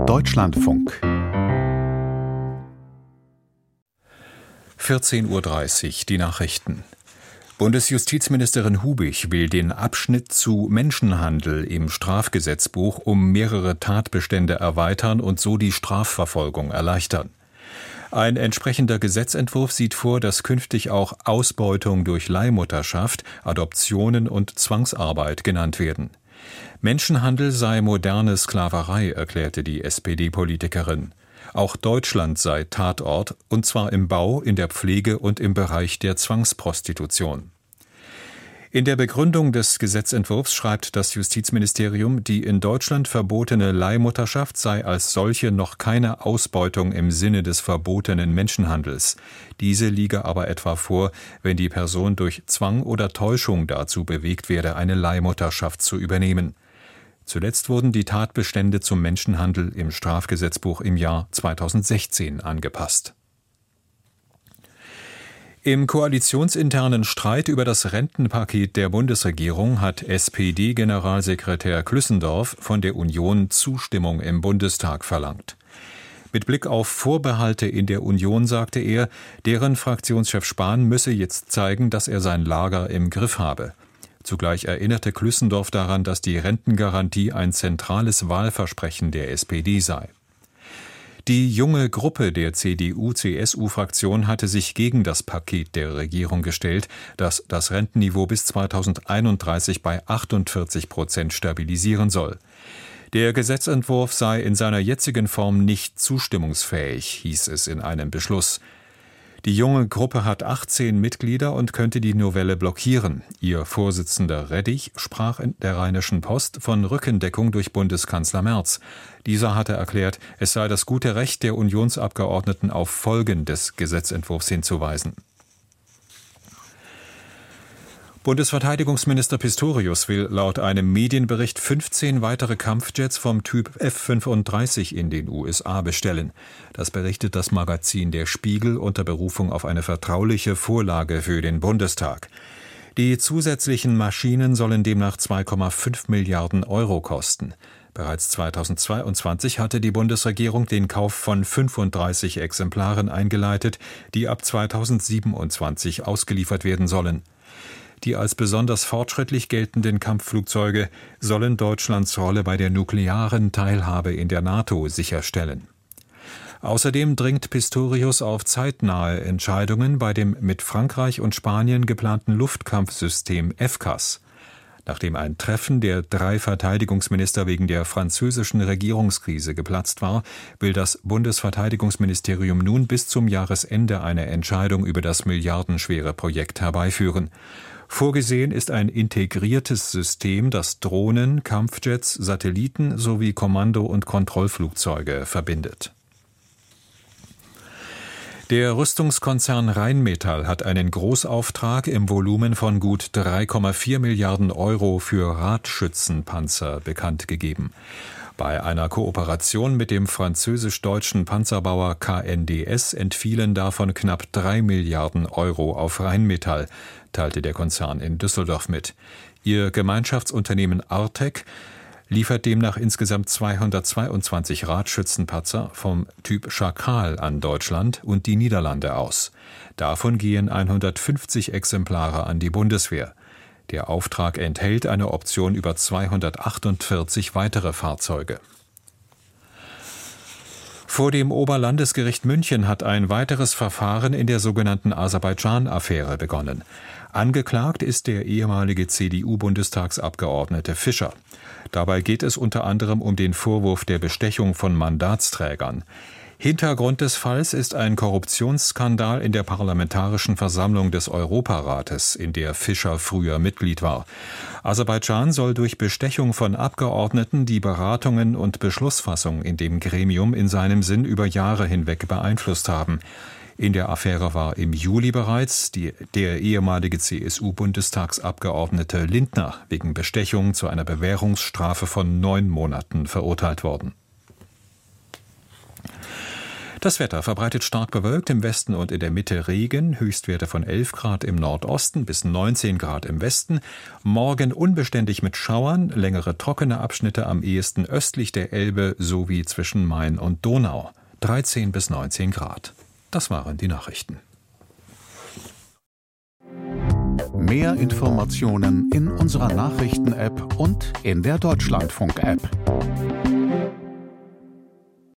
Deutschlandfunk 14:30 Uhr, die Nachrichten. Bundesjustizministerin Hubig will den Abschnitt zu Menschenhandel im Strafgesetzbuch um mehrere Tatbestände erweitern und so die Strafverfolgung erleichtern. Ein entsprechender Gesetzentwurf sieht vor, dass künftig auch Ausbeutung durch Leihmutterschaft, Adoptionen und Zwangsarbeit genannt werden. Menschenhandel sei moderne Sklaverei, erklärte die SPD-Politikerin. Auch Deutschland sei Tatort, und zwar im Bau, in der Pflege und im Bereich der Zwangsprostitution. In der Begründung des Gesetzentwurfs schreibt das Justizministerium, die in Deutschland verbotene Leihmutterschaft sei als solche noch keine Ausbeutung im Sinne des verbotenen Menschenhandels. Diese liege aber etwa vor, wenn die Person durch Zwang oder Täuschung dazu bewegt werde, eine Leihmutterschaft zu übernehmen. Zuletzt wurden die Tatbestände zum Menschenhandel im Strafgesetzbuch im Jahr 2016 angepasst. Im koalitionsinternen Streit über das Rentenpaket der Bundesregierung hat SPD-Generalsekretär Klüssendorf von der Union Zustimmung im Bundestag verlangt. Mit Blick auf Vorbehalte in der Union sagte er, deren Fraktionschef Spahn müsse jetzt zeigen, dass er sein Lager im Griff habe. Zugleich erinnerte Klüssendorf daran, dass die Rentengarantie ein zentrales Wahlversprechen der SPD sei. Die junge Gruppe der CDU-CSU-Fraktion hatte sich gegen das Paket der Regierung gestellt, das das Rentenniveau bis 2031 bei 48% stabilisieren soll. Der Gesetzentwurf sei in seiner jetzigen Form nicht zustimmungsfähig, hieß es in einem Beschluss. Die junge Gruppe hat 18 Mitglieder und könnte die Novelle blockieren. Ihr Vorsitzender Reddich sprach in der Rheinischen Post von Rückendeckung durch Bundeskanzler Merz. Dieser hatte erklärt, es sei das gute Recht der Unionsabgeordneten, auf Folgen des Gesetzentwurfs hinzuweisen. Bundesverteidigungsminister Pistorius will laut einem Medienbericht 15 weitere Kampfjets vom Typ F-35 in den USA bestellen. Das berichtet das Magazin Der Spiegel unter Berufung auf eine vertrauliche Vorlage für den Bundestag. Die zusätzlichen Maschinen sollen demnach 2,5 Milliarden Euro kosten. Bereits 2022 hatte die Bundesregierung den Kauf von 35 Exemplaren eingeleitet, die ab 2027 ausgeliefert werden sollen. Die als besonders fortschrittlich geltenden Kampfflugzeuge sollen Deutschlands Rolle bei der nuklearen Teilhabe in der NATO sicherstellen. Außerdem dringt Pistorius auf zeitnahe Entscheidungen bei dem mit Frankreich und Spanien geplanten Luftkampfsystem FCAS. Nachdem ein Treffen der 3 Verteidigungsminister wegen der französischen Regierungskrise geplatzt war, will das Bundesverteidigungsministerium nun bis zum Jahresende eine Entscheidung über das milliardenschwere Projekt herbeiführen. Vorgesehen ist ein integriertes System, das Drohnen, Kampfjets, Satelliten sowie Kommando- und Kontrollflugzeuge verbindet. Der Rüstungskonzern Rheinmetall hat einen Großauftrag im Volumen von gut 3,4 Milliarden Euro für Radschützenpanzer bekannt gegeben. Bei einer Kooperation mit dem französisch-deutschen Panzerbauer KNDS entfielen davon knapp 3 Milliarden Euro auf Rheinmetall, teilte der Konzern in Düsseldorf mit. Ihr Gemeinschaftsunternehmen Artec liefert demnach insgesamt 222 Radschützenpanzer vom Typ Schakal an Deutschland und die Niederlande aus. Davon gehen 150 Exemplare an die Bundeswehr. Der Auftrag enthält eine Option über 248 weitere Fahrzeuge. Vor dem Oberlandesgericht München hat ein weiteres Verfahren in der sogenannten Aserbaidschan-Affäre begonnen. Angeklagt ist der ehemalige CDU-Bundestagsabgeordnete Fischer. Dabei geht es unter anderem um den Vorwurf der Bestechung von Mandatsträgern. Hintergrund des Falls ist ein Korruptionsskandal in der Parlamentarischen Versammlung des Europarates, in der Fischer früher Mitglied war. Aserbaidschan soll durch Bestechung von Abgeordneten die Beratungen und Beschlussfassung in dem Gremium in seinem Sinn über Jahre hinweg beeinflusst haben. In der Affäre war im Juli bereits der ehemalige CSU-Bundestagsabgeordnete Lindner wegen Bestechung zu einer Bewährungsstrafe von 9 Monaten verurteilt worden. Das Wetter verbreitet stark bewölkt, im Westen und in der Mitte Regen, Höchstwerte von 11 Grad im Nordosten bis 19 Grad im Westen. Morgen unbeständig mit Schauern, längere trockene Abschnitte am ehesten östlich der Elbe sowie zwischen Main und Donau. 13 bis 19 Grad. Das waren die Nachrichten. Mehr Informationen in unserer Nachrichten-App und in der Deutschlandfunk-App.